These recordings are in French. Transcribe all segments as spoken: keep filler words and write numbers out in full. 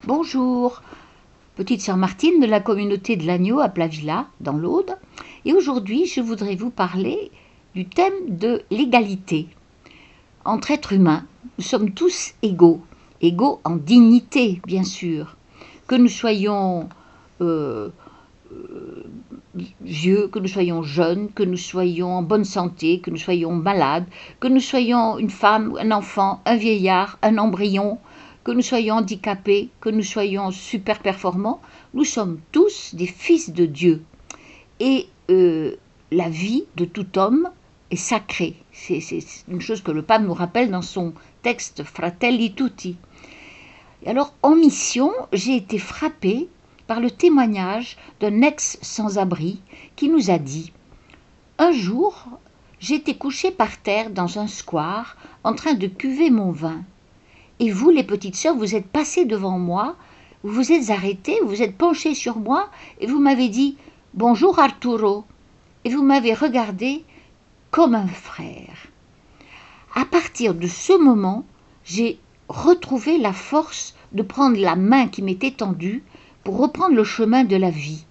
Bonjour, petite sœur Martine de la communauté de l'Agneau à Plavilla, dans l'Aude, et aujourd'hui je voudrais vous parler du thème de l'égalité. Entre êtres humains, nous sommes tous égaux, égaux en dignité bien sûr, que nous soyons euh, euh, vieux, que nous soyons jeunes, que nous soyons en bonne santé, que nous soyons malades, que nous soyons une femme, un enfant, un vieillard, un embryon, que nous soyons handicapés, que nous soyons super performants, nous sommes tous des fils de Dieu. Et euh, la vie de tout homme est sacrée. C'est une chose que le pape nous rappelle dans son texte Fratelli Tutti. Et alors, en mission, j'ai été frappée par le témoignage d'un ex-sans-abri qui nous a dit « Un jour, j'étais couché par terre dans un square en train de cuver mon vin. Et vous, les petites sœurs, vous êtes passées devant moi, vous vous êtes arrêtées, vous vous êtes penchées sur moi et vous m'avez dit « Bonjour Arturo » et vous m'avez regardé comme un frère. À partir de ce moment, j'ai retrouvé la force de prendre la main qui m'était tendue pour reprendre le chemin de la vie.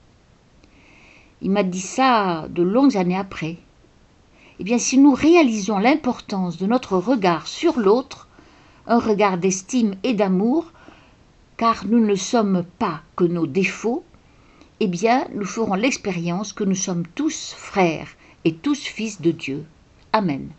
Il m'a dit ça de longues années après. Eh bien, si nous réalisons l'importance de notre regard sur l'autre, un regard d'estime et d'amour, car nous ne sommes pas que nos défauts, eh bien, nous ferons l'expérience que nous sommes tous frères et tous fils de Dieu. Amen.